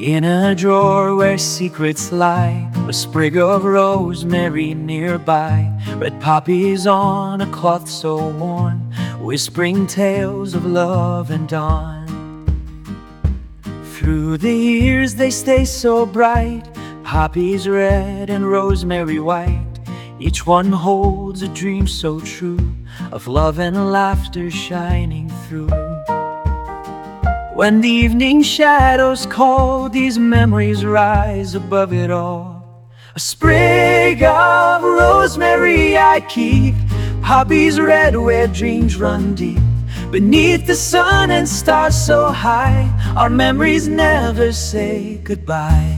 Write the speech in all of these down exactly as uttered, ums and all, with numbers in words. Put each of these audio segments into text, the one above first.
In a drawer where secrets lie, a sprig of rosemary nearby, red poppies on a cloth so worn, whispering tales of love and dawn. Through the years they stay so bright, poppies red and rosemary white. Each one holds a dream so true, of love and laughter shining through. When the evening shadows call, these memories rise above it all. A sprig of rosemary I keep, poppies red where dreams run deep. Beneath the sun and stars so high, our memories never say goodbye.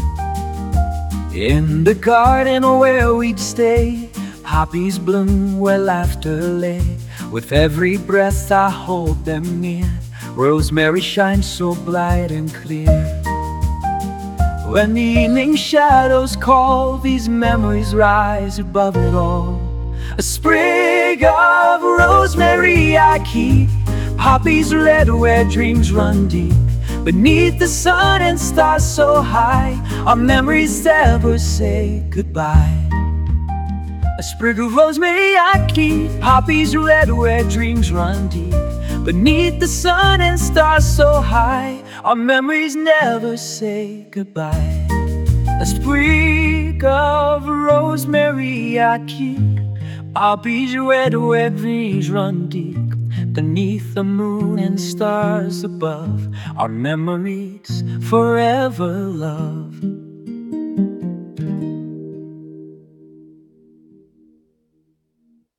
In the garden where we'd stay, poppies bloom where laughter lay. With every breath I hold them near, rosemary shines so bright and clear. When the evening shadows call, these memories rise above it all. A sprig of rosemary I keep, poppies red where dreams run deep. Beneath the sun and stars so high, our memories never say goodbye. A sprig of rosemary I keep, poppies red where dreams run deep. Beneath the sun and stars so high, our memories never say goodbye. A sprig of rosemary I keep, poppies red where dreams run deep. Beneath the moon and stars above, our memories forever love.